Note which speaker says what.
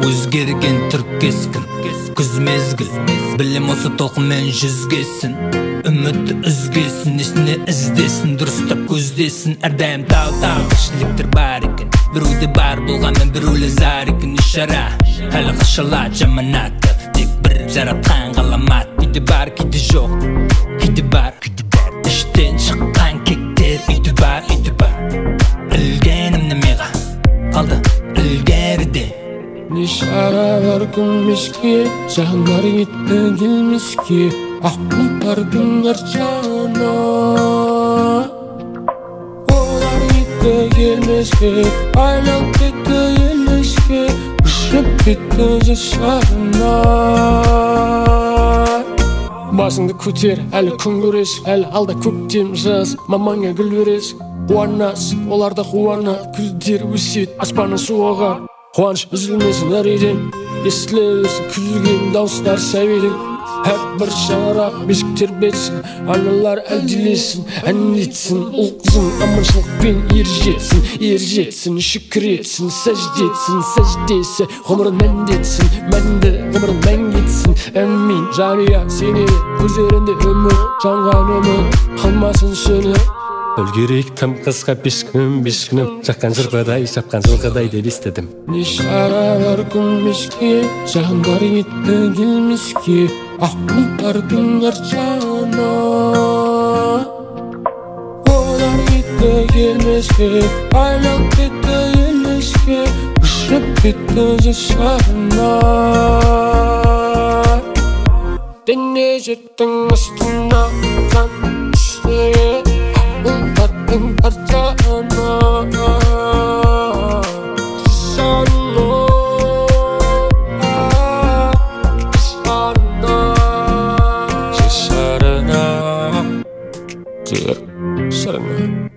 Speaker 1: өзгерген түрк кескін күз мезгіл білім осы толқынмен жүзгесін үмітті үзгесін несіне іздесін дұрыстап көздесін әрдайым тау тіршіліктер бар екен біреуде бар болғанмен біреулер зар екен ишара әлі қашалады жаманатты тек бір жаратқан ғаламат кейде бар кейде жоқ кейде бар іштен шыққан кектер үйде бар ілгенім немеға қалды ілгеріде
Speaker 2: Нишаралар күлмешке жанар етті келмеске аққұлдардың арчана олар етті келмеске айналып кетті елеске ұшып кетті жашарына басыңды көтер әлі күн көресің әлі алда көктем жаз мамаңа гүл бересің қуанасың оларда қуана гүлдер өседі аспаны суыған қуаныш үзілмесін әр үйден естіле берсін күлген дауыстар сәбидің әрбір шаңырақ бесік тербетсін аналар әлдилесін ән етсін ұл қызың аманшылықпен ер жетсін шүкір етсін сәждесі ғұмырын мәндетсін мәнді ғұмырын мәңгі етсін әмин жанұя сені көздерінде үміт жанған үміт қалмасын сөніп Өлгерек тым қысқа бес күнім жаққан жырғадай шапқан жылғадай деп естідім Нишаралар күлмеске жандар етті келмеске аққұлдардың арчана олар етті келмеске айналып кетті елеске ұшып кетті жашарына дене жеттің астына жан үстіге Ултардың арчана Шарына